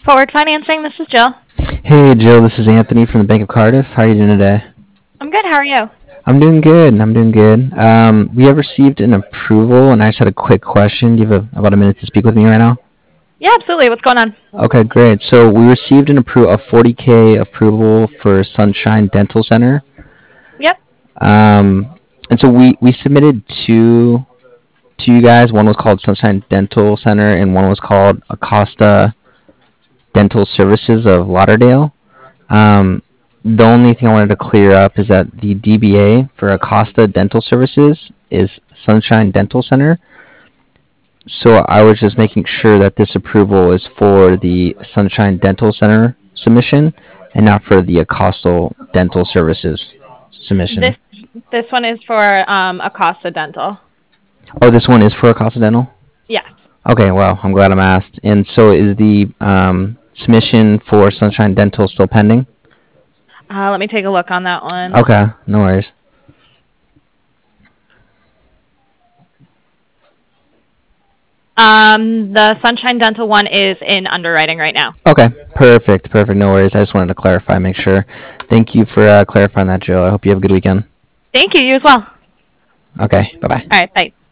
Forward Financing, this is Jill. Hey Jill, this is Anthony from the Bank of Cardiff. How are you doing today? I'm good. How are you? I'm doing good. I'm doing good. We have received an approval, and I just had a quick question. Do you have about a minute to speak with me right now? Yeah, absolutely. What's going on? Okay, great. So we received a 40K approval for Sunshine Dental Center. Yep. And so we submitted two to you guys. One was called Sunshine Dental Center, and one was called Acosta Dental Services of Lauderdale. Um, the only thing I wanted to clear up is that the DBA for Acosta Dental Services is Sunshine Dental Center. So I was just making sure that this approval is for the Sunshine Dental Center submission and not for the Acosta Dental Services submission. This this one is for Acosta Dental. Oh, this one is for Acosta Dental? Yes. Okay, well, I'm glad I'm asked. And so is the submission for Sunshine Dental still pending? Let me take a look on that one. Okay, no worries. The Sunshine Dental one is in underwriting right now. Okay, perfect, perfect. No worries. I just wanted to clarify, make sure. Thank you for clarifying that, Joe. I hope you have a good weekend. Thank you. You as well. Okay, bye bye. All right. Bye.